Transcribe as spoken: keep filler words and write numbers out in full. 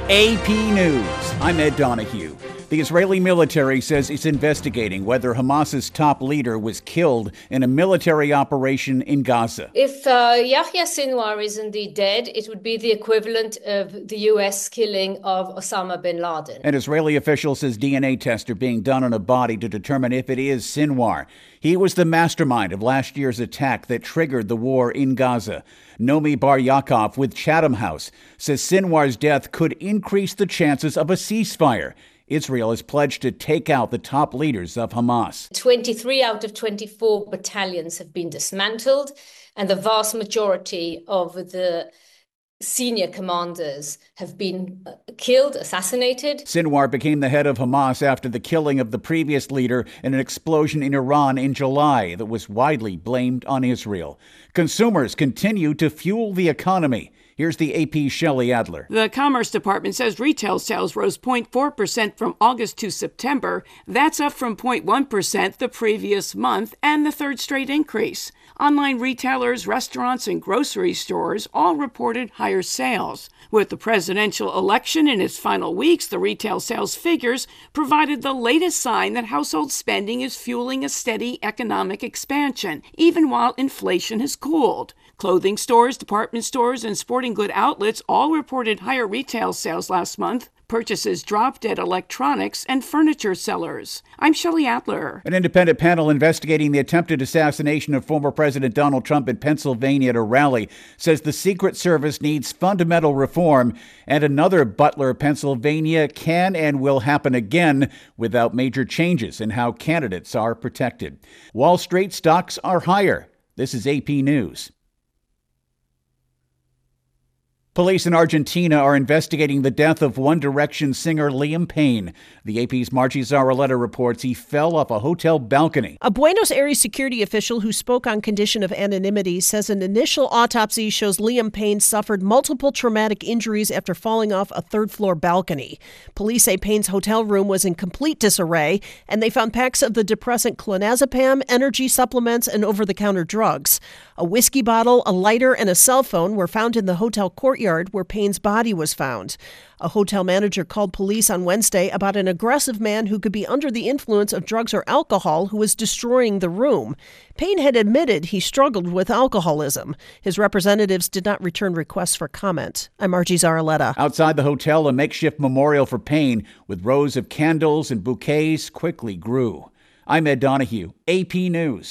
A P News. I'm Ed Donahue. The Israeli military says it's investigating whether Hamas's top leader was killed in a military operation in Gaza. If uh, Yahya Sinwar is indeed dead, it would be the equivalent of the U S killing of Osama bin Laden. An Israeli official says D N A tests are being done on a body to determine if it is Sinwar. He was the mastermind of last year's attack that triggered the war in Gaza. Nomi Bar Yaakov with Chatham House says Sinwar's death could increase the chances of a ceasefire. Israel has pledged to take out the top leaders of Hamas. twenty-three out of twenty-four battalions have been dismantled, and the vast majority of the senior commanders have been killed, assassinated. Sinwar became the head of Hamas after the killing of the previous leader in an explosion in Iran in July that was widely blamed on Israel. Consumers continue to fuel the economy. Here's the A P's Shelley Adler. The Commerce Department says retail sales rose zero point four percent from August to September. That's up from zero point one percent the previous month and the third straight increase. Online retailers, restaurants, and grocery stores all reported higher sales. With the presidential election in its final weeks, the retail sales figures provided the latest sign that household spending is fueling a steady economic expansion, even while inflation has cooled. Clothing stores, department stores, and sporting good outlets all reported higher retail sales last month. Purchases dropped at electronics and furniture sellers. I'm Shelley Adler. An independent panel investigating the attempted assassination of former President Donald Trump in Pennsylvania at a rally says the Secret Service needs fundamental reform, and another Butler, Pennsylvania can and will happen again without major changes in how candidates are protected. Wall Street stocks are higher. This is A P News. Police in Argentina are investigating the death of One Direction singer Liam Payne. The A P's Margie Zaraletta reports he fell off a hotel balcony. A Buenos Aires security official who spoke on condition of anonymity says an initial autopsy shows Liam Payne suffered multiple traumatic injuries after falling off a third-floor balcony. Police say Payne's hotel room was in complete disarray, and they found packs of the depressant clonazepam, energy supplements, and over-the-counter drugs. A whiskey bottle, a lighter, and a cell phone were found in the hotel courtyard where Payne's body was found. A hotel manager called police on Wednesday about an aggressive man who could be under the influence of drugs or alcohol who was destroying the room. Payne had admitted he struggled with alcoholism. His representatives did not return requests for comment. I'm Margie Zaraletta. Outside the hotel, a makeshift memorial for Payne with rows of candles and bouquets quickly grew. I'm Ed Donahue, A P News.